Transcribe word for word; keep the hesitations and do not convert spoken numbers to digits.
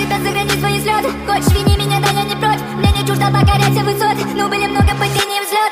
тебя сохрани свои взлеты. Хочешь, вини меня, да я не прочь. Мне не чуждо покорять все высоты. Ну были много падений и взлетов.